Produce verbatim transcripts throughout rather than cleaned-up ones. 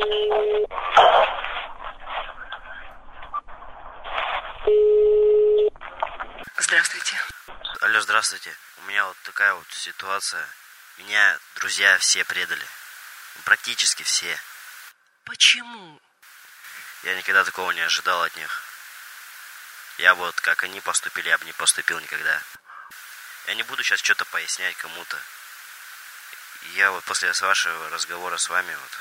Здравствуйте. Алло, здравствуйте. У меня вот такая вот ситуация. Меня друзья все предали. Практически все. Почему? Я никогда такого не ожидал от них. Я вот, как они поступили, я бы не поступил никогда. Я не буду сейчас что-то пояснять кому-то. Я вот после вашего разговора с вами вот...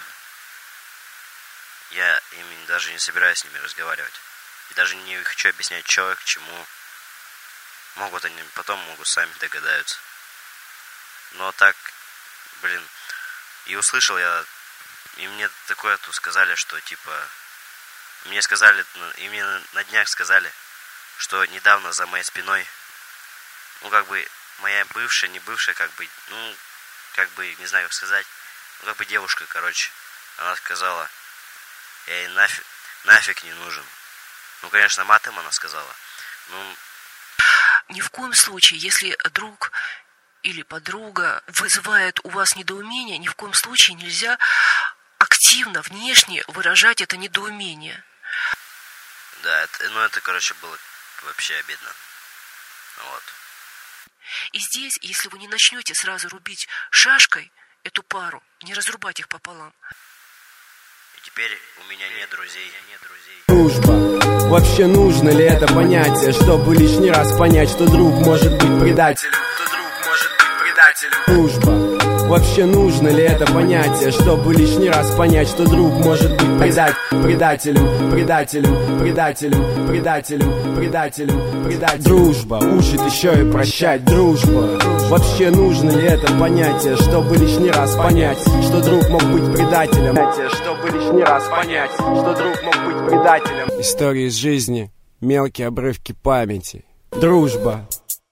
Я ими даже не собираюсь с ними разговаривать. И даже не хочу объяснять, что к чему. Могут они, потом могут сами догадаются. Но так, блин, и услышал я, и мне такое тут сказали, что типа, мне сказали, и мне на днях сказали, что недавно за моей спиной, ну как бы, моя бывшая, не бывшая, как бы, ну, как бы, не знаю, как сказать, ну как бы девушка, короче, она сказала, я ей нафиг, нафиг не нужен. Ну, конечно, матом она сказала, ну... Ни в коем случае, если друг или подруга вызывает у вас недоумение, ни в коем случае нельзя активно, внешне выражать это недоумение. Да, это, ну это, короче, было вообще обидно. Вот. И здесь, если вы не начнете сразу рубить шашкой эту пару, не разрубать их пополам. И теперь у меня нет друзей, нет друзей. Дружба. Вообще нужно ли это понятие, чтобы лишний раз понять, что друг может быть предателем? Что друг может быть предателем? Дружба. Вообще нужно ли это понятие, чтобы лишний раз понять, что друг может быть предать, предателем, предателем, предателем, предателем, предателем, предателем. Дружба учит еще и прощать. Дружба. Вообще нужно ли это понятие, чтобы лишний раз понять, что друг мог быть предателем? Чтобы лишний раз понять, что друг мог быть предателем. Истории из жизни, мелкие обрывки памяти. Дружба.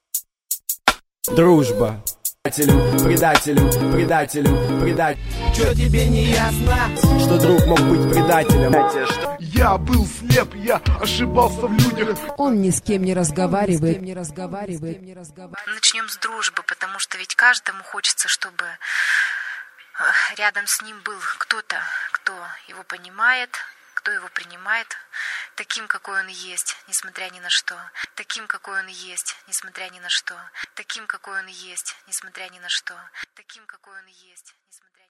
Дружба. Предателем, предателем, предателем. Чё тебе не ясно, что друг мог быть предателем? Я был слеп, я ошибался в людях. Он ни с кем не разговаривает. Начнем с дружбы, потому что ведь каждому хочется, чтобы рядом с ним был кто-то, кто его понимает, кто его принимает таким, какой он есть, несмотря ни на что. Таким, какой он есть, несмотря ни на что. Таким, какой он есть, несмотря ни на что. Таким, какой он есть, несмотря